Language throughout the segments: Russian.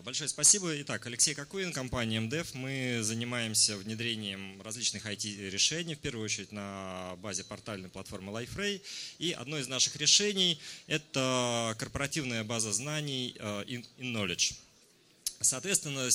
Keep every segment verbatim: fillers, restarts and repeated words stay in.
Большое спасибо. Итак, Алексей Кокуин, компания эм дэв. Мы занимаемся внедрением различных ай ти-решений, в первую очередь на базе портальной платформы LifeRay. И одно из наших решений – это корпоративная база знаний InKnowledge. Соответственно,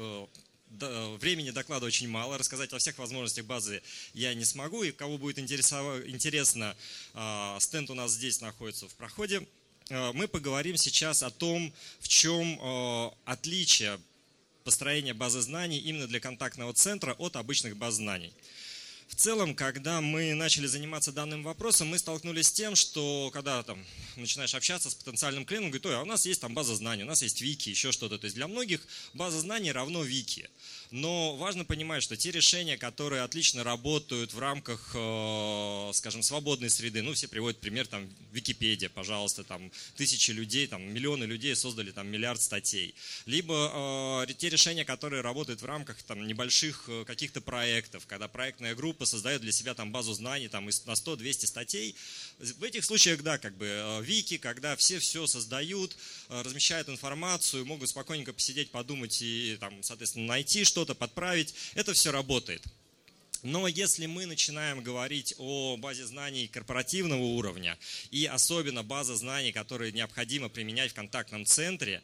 времени доклада очень мало, рассказать о всех возможностях базы я не смогу. И кого будет интересно, стенд у нас здесь находится в проходе. Мы поговорим сейчас о том, в чем отличие построения базы знаний именно для контактного центра от обычных баз знаний. В целом, когда мы начали заниматься данным вопросом, мы столкнулись с тем, что когда там начинаешь общаться с потенциальным клиентом, говорит: ой, а у нас есть там база знаний, у нас есть вики, еще что-то. То есть для многих база знаний равно вики. Но важно понимать, что те решения, которые отлично работают в рамках, скажем, свободной среды, ну, все приводят пример, там, Википедия, пожалуйста, там, тысячи людей, там, миллионы людей создали там миллиард статей. Либо э, те решения, которые работают в рамках там небольших каких-то проектов, когда проектная группа создает для себя там базу знаний там, на сто-двести статей. В этих случаях, да, как бы вики, когда все все создают, размещают информацию, могут спокойненько посидеть, подумать и, там, соответственно, найти что-то, что-то подправить, это все работает. Но если мы начинаем говорить о базе знаний корпоративного уровня и особенно база знаний, которые необходимо применять в контактном центре,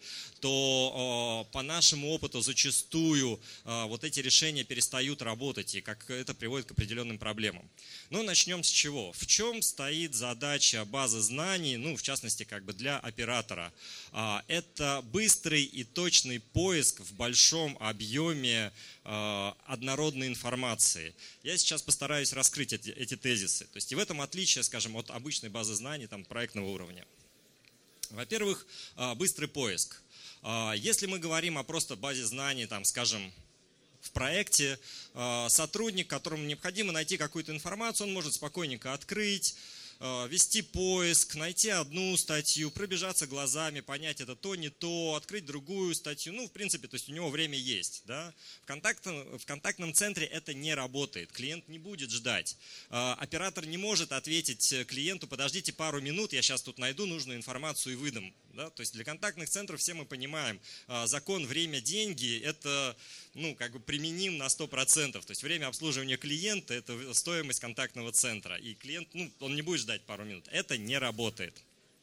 то по нашему опыту зачастую вот эти решения перестают работать, и как это приводит к определенным проблемам. Ну, начнем с чего? В чем стоит задача базы знаний, ну, в частности, как бы для оператора? Это быстрый и точный поиск в большом объеме однородной информации. Я сейчас постараюсь раскрыть эти, эти тезисы. То есть и в этом отличие, скажем, от обычной базы знаний там, проектного уровня. Во-первых, быстрый поиск. Если мы говорим о просто базе знаний, там, скажем, в проекте, сотрудник, которому необходимо найти какую-то информацию, он может спокойненько открыть, вести поиск, найти одну статью, пробежаться глазами, понять, это то, не то, открыть другую статью. Ну, в принципе, то есть у него время есть. Да? В, контактном, в контактном центре это не работает. Клиент не будет ждать. Оператор не может ответить клиенту: подождите пару минут, я сейчас тут найду нужную информацию и выдам. Да? То есть для контактных центров все мы понимаем, закон время, деньги – это ну, как бы применим на сто процентов. То есть время обслуживания клиента – это стоимость контактного центра. И клиент, ну, он не будет ждать пару минут. Это не работает.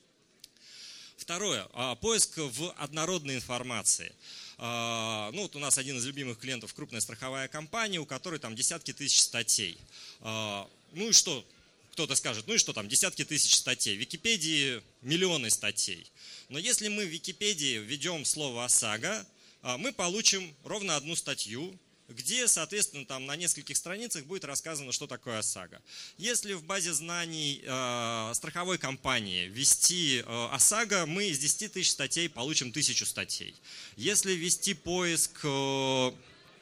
Второе. Поиск в однородной информации. Ну, вот у нас один из любимых клиентов – крупная страховая компания, у которой там десятки тысяч статей. Ну и что? Кто-то скажет, ну и что там, десятки тысяч статей. В Википедии миллионы статей. Но если мы в Википедии введем слово ОСАГО, мы получим ровно одну статью, где, соответственно, там на нескольких страницах будет рассказано, что такое ОСАГО. Если в базе знаний э, страховой компании ввести э, ОСАГО, мы из десяти тысяч статей получим тысячу статей. Если ввести поиск э,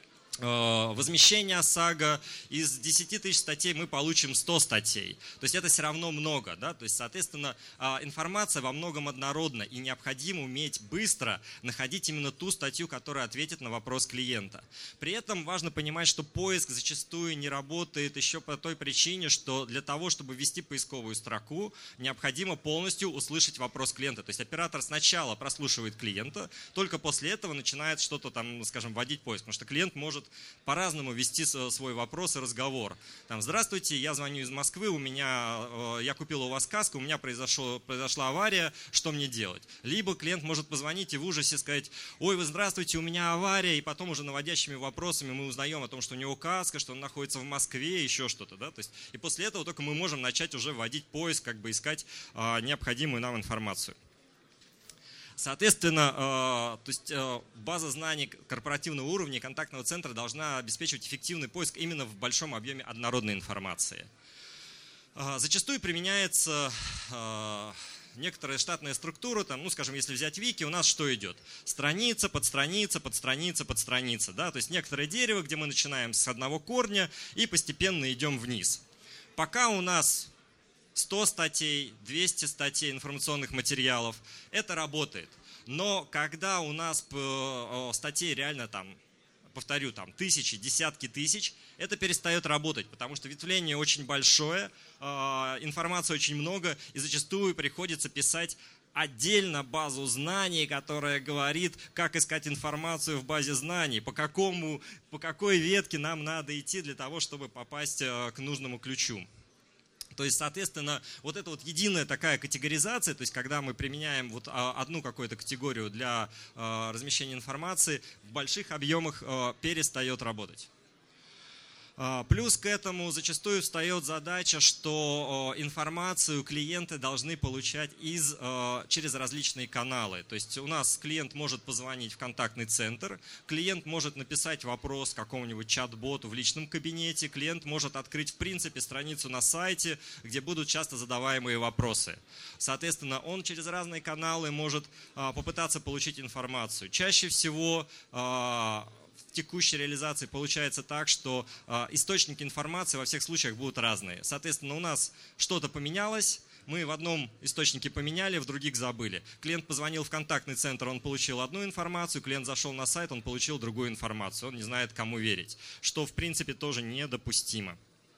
возмещение ОСАГО, из десяти тысяч статей мы получим сто статей. То есть это все равно много. Да? То есть, соответственно, информация во многом однородна, и необходимо уметь быстро находить именно ту статью, которая ответит на вопрос клиента. При этом важно понимать, что поиск зачастую не работает еще по той причине, что для того, чтобы ввести поисковую строку, необходимо полностью услышать вопрос клиента. То есть оператор сначала прослушивает клиента, только после этого начинает что-то там, скажем, вводить поиск. Потому что клиент может по-разному вести свой вопрос и разговор. Там: здравствуйте, я звоню из Москвы, у меня, я купил у вас каску, у меня произошло, произошла авария, что мне делать? Либо клиент может позвонить и в ужасе сказать: ой, вы здравствуйте, у меня авария, и потом уже наводящими вопросами мы узнаем о том, что у него каска, что он находится в Москве, еще что-то. Да? То есть, и после этого только мы можем начать уже вводить поиск, как бы искать а, необходимую нам информацию. Соответственно, то есть база знаний корпоративного уровня и контактного центра должна обеспечивать эффективный поиск именно в большом объеме однородной информации. Зачастую применяется некоторая штатная структура, там, ну, скажем, если взять вики, у нас что идет? Страница, подстраница, подстраница, подстраница. Да? То есть некоторое дерево, где мы начинаем с одного корня и постепенно идем вниз. Пока у нас сто статей, двести статей информационных материалов, это работает. Но когда у нас статей реально там, повторю, там тысячи, десятки тысяч, это перестает работать, потому что ветвление очень большое, информации очень много, и зачастую приходится писать отдельно базу знаний, которая говорит, как искать информацию в базе знаний, по какому, по какой ветке нам надо идти для того, чтобы попасть к нужному ключу. То есть, соответственно, вот эта вот единая такая категоризация, то есть когда мы применяем вот одну какую-то категорию для размещения информации, в больших объемах перестает работать. Плюс к этому зачастую встает задача, что информацию клиенты должны получать из, через различные каналы. То есть у нас клиент может позвонить в контактный центр, клиент может написать вопрос какому-нибудь чат-боту в личном кабинете, клиент может открыть в принципе страницу на сайте, где будут часто задаваемые вопросы. Соответственно, он через разные каналы может попытаться получить информацию. Чаще всего в текущей реализации получается так, что э, источники информации во всех случаях будут разные. Соответственно, у нас что-то поменялось, мы в одном источнике поменяли, в других забыли. Клиент позвонил в контактный центр, он получил одну информацию, клиент зашел на сайт, он получил другую информацию, он не знает, кому верить, что в принципе тоже недопустимо.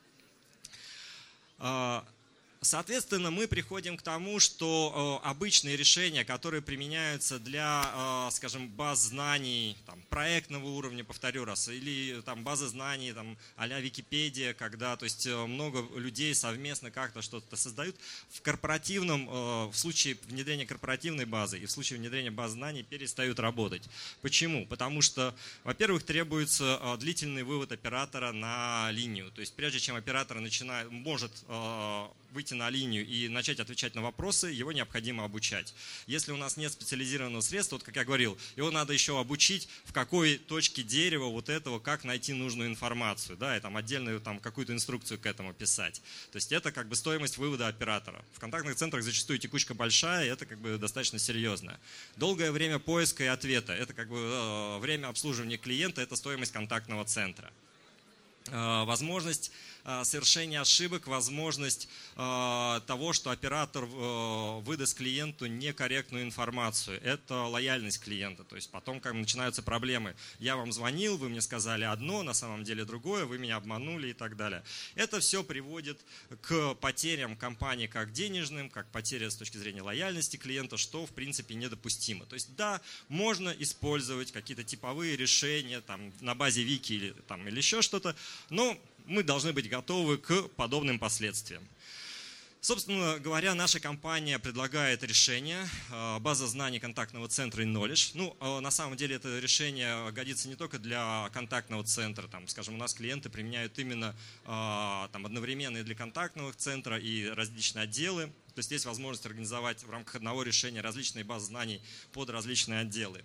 Э, Соответственно, мы приходим к тому, что обычные решения, которые применяются для, скажем, баз знаний там, проектного уровня, повторю раз, или там, базы знаний там, а-ля Википедия, когда то есть, много людей совместно как-то что-то создают, в корпоративном, в случае внедрения корпоративной базы и в случае внедрения баз знаний перестают работать. Почему? Потому что, во-первых, требуется длительный вывод оператора на линию. То есть прежде чем оператор начинает, может выйти на линию и начать отвечать на вопросы, его необходимо обучать. Если у нас нет специализированного средства, вот как я говорил, его надо еще обучить, в какой точке дерева вот этого, как найти нужную информацию, да, и там отдельную там, какую-то инструкцию к этому писать. То есть это как бы стоимость вывода оператора. В контактных центрах зачастую текучка большая, и это как бы достаточно серьезно. Долгое время поиска и ответа, это как бы э, время обслуживания клиента, это стоимость контактного центра. Э, возможность совершения ошибок, возможность э, того, что оператор э, выдаст клиенту некорректную информацию. Это лояльность клиента. То есть потом как начинаются проблемы. Я вам звонил, вы мне сказали одно, на самом деле другое, вы меня обманули и так далее. Это все приводит к потерям компании как денежным, как потеря с точки зрения лояльности клиента, что в принципе недопустимо. То есть да, можно использовать какие-то типовые решения там, на базе Вики или, там, или еще что-то, но мы должны быть готовы к подобным последствиям. Собственно говоря, наша компания предлагает решение база знаний контактного центра InKnowledge. Ну, на самом деле это решение годится не только для контактного центра. Там, скажем, у нас клиенты применяют именно там, одновременно и для контактного центра, и различные отделы. То есть есть возможность организовать в рамках одного решения различные базы знаний под различные отделы.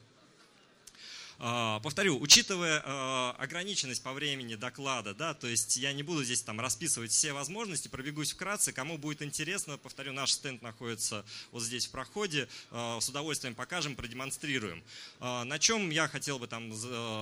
Повторю, учитывая ограниченность по времени доклада, да, то есть я не буду здесь там расписывать все возможности, пробегусь вкратце, кому будет интересно, повторю, наш стенд находится вот здесь в проходе, с удовольствием покажем, продемонстрируем. На чем я хотел бы там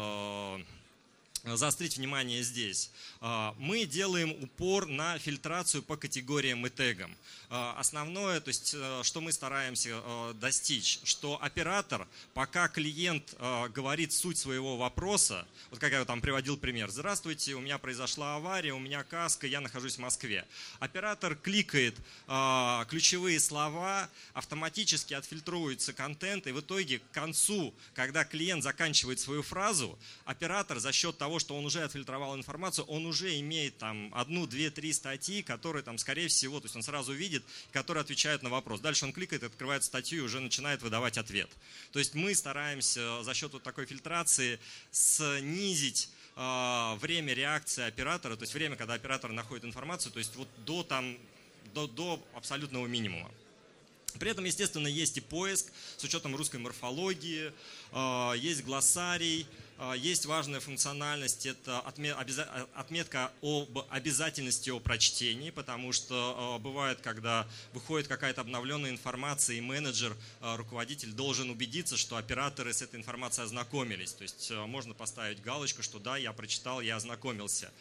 заострить внимание здесь. Мы делаем упор на фильтрацию по категориям и тегам. Основное, то есть, что мы стараемся достичь, что оператор, пока клиент говорит суть своего вопроса, вот как я там приводил пример, здравствуйте, у меня произошла авария, у меня каска, я нахожусь в Москве. Оператор кликает ключевые слова, автоматически отфильтруется контент, и в итоге к концу, когда клиент заканчивает свою фразу, оператор за счет того, что он уже отфильтровал информацию, он уже имеет там одну, две, три статьи, которые там, скорее всего, то есть он сразу видит, которые отвечают на вопрос. Дальше он кликает, открывает статью и уже начинает выдавать ответ. То есть мы стараемся за счет вот такой фильтрации снизить э, время реакции оператора, то есть время, когда оператор находит информацию, то есть вот до, там, до, до абсолютного минимума. При этом, естественно, есть и поиск с учетом русской морфологии, э, есть глоссарий. Есть важная функциональность, это отметка об обязательности о прочтении, потому что бывает, когда выходит какая-то обновленная информация, и менеджер, руководитель должен убедиться, что операторы с этой информацией ознакомились. То есть можно поставить галочку, что да, я прочитал, я ознакомился.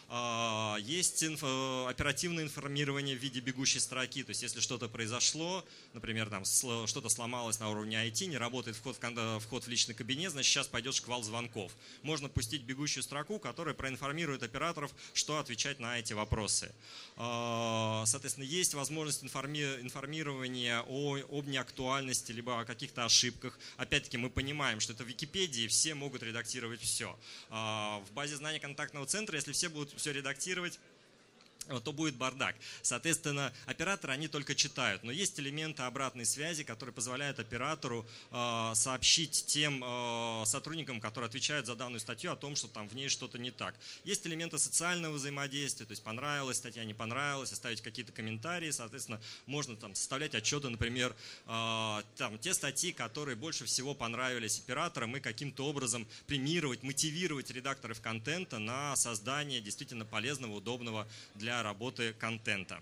Есть инфо, оперативное информирование в виде бегущей строки, то есть если что-то произошло, например, там что-то сломалось на уровне ай ти, не работает вход в, вход в личный кабинет, значит сейчас пойдет шквал звонков. Можно пустить бегущую строку, которая проинформирует операторов, что отвечать на эти вопросы. Соответственно, есть возможность информи- информирования о, об неактуальности, либо о каких-то ошибках. Опять-таки мы понимаем, что это в Википедии, все могут редактировать все. В базе знаний контактного центра, если все будут все редактировать, то будет бардак. Соответственно, операторы, они только читают, но есть элементы обратной связи, которые позволяют оператору э, сообщить тем э, сотрудникам, которые отвечают за данную статью, о том, что там в ней что-то не так. Есть элементы социального взаимодействия, то есть понравилась статья, не понравилась, оставить какие-то комментарии, соответственно, можно там составлять отчеты, например, э, там, те статьи, которые больше всего понравились операторам, и каким-то образом премировать, мотивировать редакторов контента на создание действительно полезного, удобного для работы контента.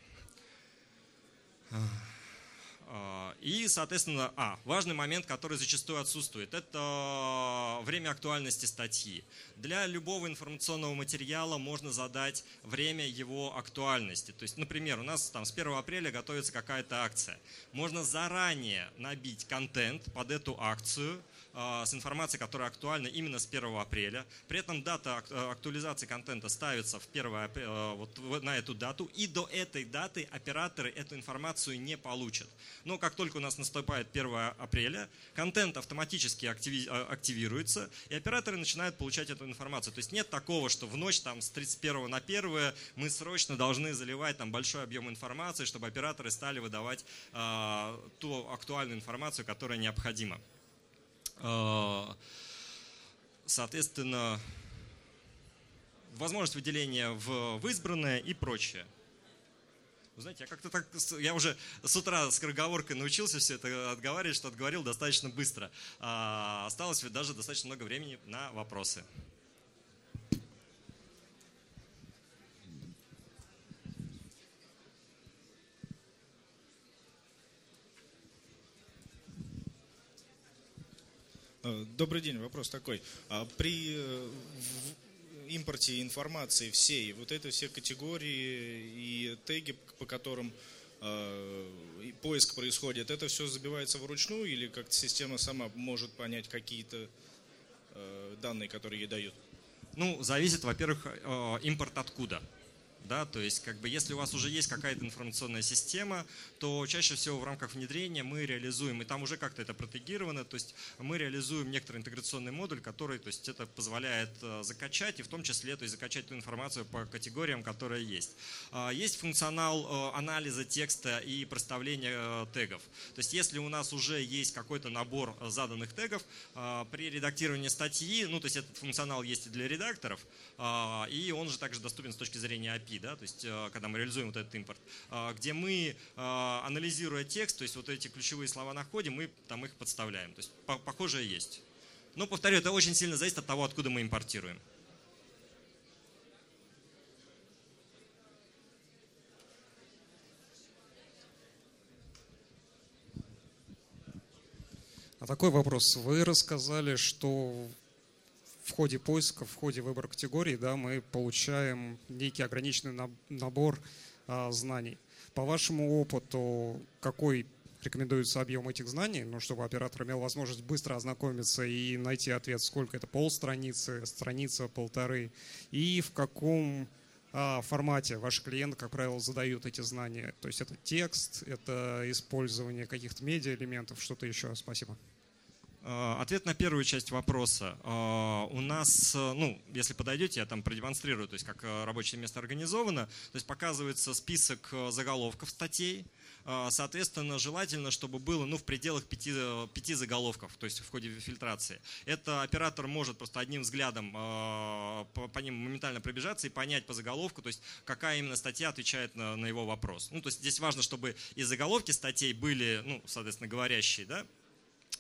И, соответственно, а, важный момент, который зачастую отсутствует, это время актуальности статьи. Для любого информационного материала можно задать время его актуальности. То есть, например, у нас там с первого апреля готовится какая-то акция. Можно заранее набить контент под эту акцию, с информацией, которая актуальна именно с первого апреля. При этом дата актуализации контента ставится в первое, вот на эту дату, и до этой даты операторы эту информацию не получат. Но как только у нас наступает первое апреля, контент автоматически активи, активируется, и операторы начинают получать эту информацию. То есть нет такого, что в ночь там, с тридцать первого на первое мы срочно должны заливать там, большой объем информации, чтобы операторы стали выдавать э, ту актуальную информацию, которая необходима. Соответственно, возможность выделения в, в избранное и прочее. Вы знаете, я как-то так, я уже с утра скороговоркой научился все это отговаривать, что отговорил достаточно быстро. А, осталось даже достаточно много времени на вопросы. Добрый день, вопрос такой. При импорте информации всей, вот это все категории и теги, по которым поиск происходит, это все забивается вручную или как-то система сама может понять какие-то данные, которые ей дают? Ну, зависит, во-первых, импорт откуда. Да, то есть, как бы, если у вас уже есть какая-то информационная система, то чаще всего в рамках внедрения мы реализуем, и там уже как-то это протегировано, то есть мы реализуем некоторый интеграционный модуль, который, то есть, это позволяет закачать, и в том числе, то есть, закачать ту информацию по категориям, которая есть. Есть функционал анализа текста и проставления тегов. То есть, если у нас уже есть какой-то набор заданных тегов, при редактировании статьи, ну, то есть, этот функционал есть и для редакторов, и он же также доступен с точки зрения эй пи. Да, то есть, когда мы реализуем вот этот импорт, где мы, анализируя текст, то есть вот эти ключевые слова находим, мы там их подставляем. То есть похожее есть. Но, повторю, это очень сильно зависит от того, откуда мы импортируем. А такой вопрос. Вы рассказали, что в ходе поиска, в ходе выбора категорий, да, мы получаем некий ограниченный набор а, знаний. По вашему опыту, какой рекомендуется объем этих знаний, ну, чтобы оператор имел возможность быстро ознакомиться и найти ответ, сколько это, полстраницы, страница, полторы, и в каком а, формате ваши клиенты, как правило, задают эти знания? То есть это текст, это использование каких-то медиаэлементов, что-то еще? Спасибо. Ответ на первую часть вопроса. У нас, ну, если подойдете, я там продемонстрирую, то есть как рабочее место организовано, то есть показывается список заголовков статей. Соответственно, желательно, чтобы было, ну, в пределах пяти, пяти заголовков, то есть в ходе фильтрации. Это оператор может просто одним взглядом по, по ним моментально пробежаться и понять по заголовку, то есть какая именно статья отвечает на, на его вопрос. Ну, то есть здесь важно, чтобы и заголовки статей были, ну, соответственно, говорящие, да,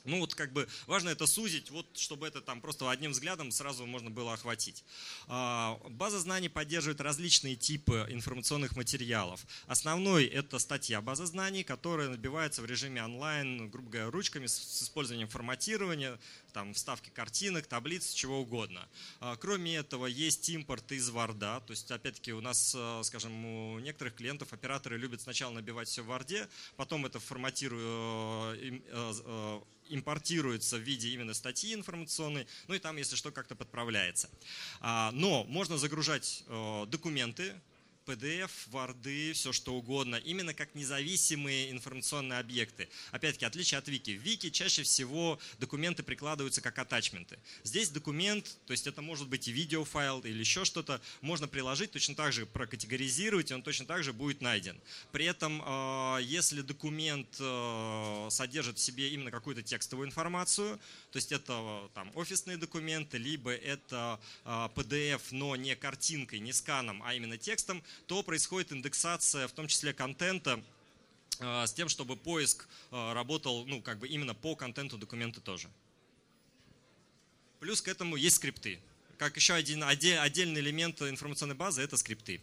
Ну вот как бы важно это сузить, вот чтобы это там просто одним взглядом сразу можно было охватить. База знаний поддерживает различные типы информационных материалов. Основной это статья базы знаний, которая набивается в режиме онлайн, грубо говоря, ручками с использованием форматирования, там, вставки картинок, таблиц, чего угодно. Кроме этого есть импорт из Word, то есть опять-таки у нас, скажем, у некоторых клиентов операторы любят сначала набивать все в Word, потом это форматируют, импортируется в виде именно статьи информационной, ну и там, если что, как-то подправляется. Но можно загружать документы, пи ди эф, варды, все что угодно, именно как независимые информационные объекты. Опять-таки, отличие от Вики. В Вики чаще всего документы прикладываются как атачменты. Здесь документ, то есть это может быть и видеофайл или еще что-то, можно приложить, точно так же прокатегоризировать, и он точно так же будет найден. При этом, если документ содержит в себе именно какую-то текстовую информацию, то есть это там, офисные документы, либо это пи ди эф, но не картинкой, не сканом, а именно текстом, то происходит индексация, в том числе контента, с тем, чтобы поиск работал ну, как бы именно по контенту документа тоже. Плюс к этому есть скрипты. Как еще один отдельный элемент информационной базы – это скрипты.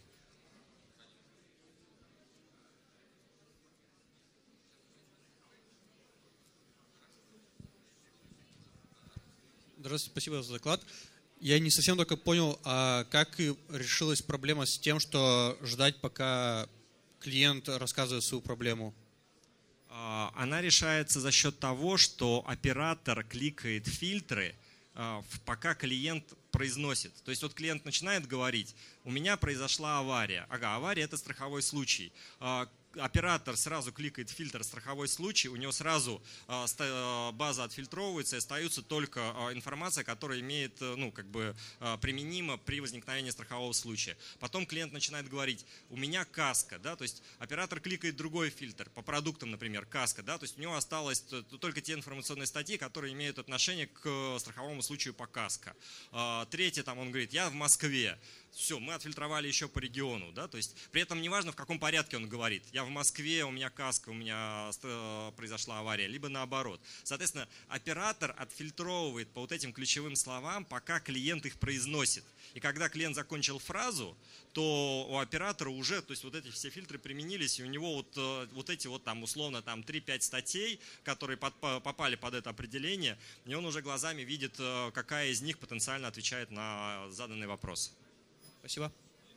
Здравствуйте, спасибо за доклад. Я не совсем только понял, а как решилась проблема с тем, что ждать, пока клиент рассказывает свою проблему? Она решается за счет того, что оператор кликает фильтры, пока клиент произносит. То есть вот клиент начинает говорить, у меня произошла авария. Ага, авария – это страховой случай. Оператор сразу кликает фильтр «страховой случай», у него сразу база отфильтровывается, и остается только информация, которая имеет, ну, как бы применима при возникновении страхового случая. Потом клиент начинает говорить, у меня каска, да, то есть оператор кликает другой фильтр, по продуктам, например, каска, да, то есть у него осталось только те информационные статьи, которые имеют отношение к страховому случаю по каска. Третье, там он говорит, я в Москве. Все, мы отфильтровали еще по региону, да, то есть при этом неважно, в каком порядке он говорит. Я в Москве, у меня каска, у меня произошла авария, либо наоборот. Соответственно, оператор отфильтровывает по вот этим ключевым словам, пока клиент их произносит. И когда клиент закончил фразу, то у оператора уже, то есть вот эти все фильтры применились, и у него вот, вот эти вот там условно там три-пять статей, которые под, попали под это определение, и он уже глазами видит, какая из них потенциально отвечает на заданный вопрос. Спасибо.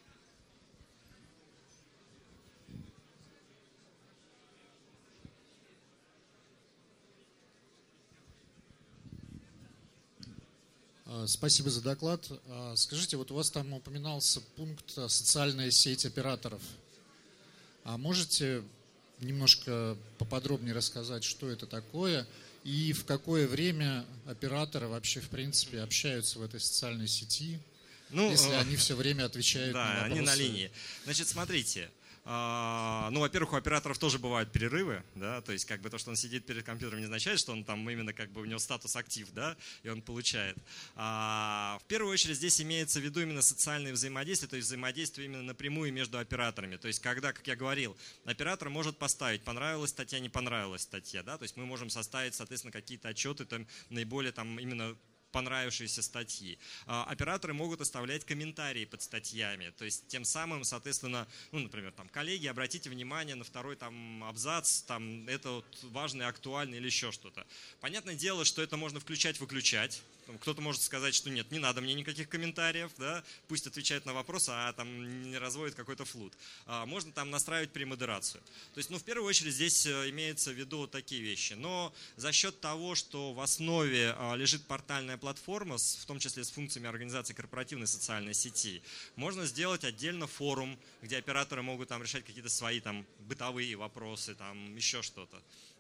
Спасибо за доклад. Скажите, вот у вас там упоминался пункт «Социальная сеть операторов». А можете немножко поподробнее рассказать, что это такое и в какое время операторы вообще в принципе общаются в этой социальной сети? Ну, если они все время отвечают да, на вопросы. Они на линии. Значит, смотрите. Ну, во-первых, у операторов тоже бывают перерывы, да, то есть как бы то, что он сидит перед компьютером, не означает, что он там именно как бы у него статус актив, да, и он получает. А, в первую очередь здесь имеется в виду именно социальные взаимодействия, то есть взаимодействие именно напрямую между операторами. То есть когда, как я говорил, оператор может поставить, понравилась статья, не понравилась статья, да, то есть мы можем составить, соответственно, какие-то отчеты там наиболее там именно понравившиеся статьи. Операторы могут оставлять комментарии под статьями, то есть тем самым, соответственно, ну, например, там, коллеги, обратите внимание на второй там абзац, там, это вот важно, актуально или еще что-то. Понятное дело, что это можно включать-выключать. Кто-то может сказать, что нет, не надо мне никаких комментариев, да, пусть отвечает на вопросы, а там не разводит какой-то флут. А можно там настраивать премодерацию. То есть, ну, в первую очередь здесь имеется в виду вот такие вещи. Но за счет того, что в основе лежит портальная платформа, в том числе с функциями организации корпоративной социальной сети, можно сделать отдельно форум, где операторы могут там решать какие-то свои там бытовые вопросы, там еще что-то.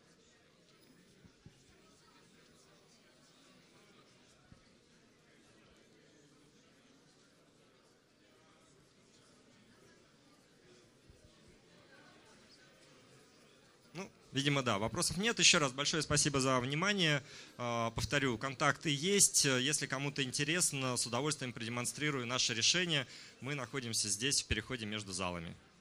Видимо, да. Вопросов нет. Еще раз большое спасибо за внимание. Повторю, контакты есть. Если кому-то интересно, с удовольствием продемонстрирую наше решение. Мы находимся здесь в переходе между залами.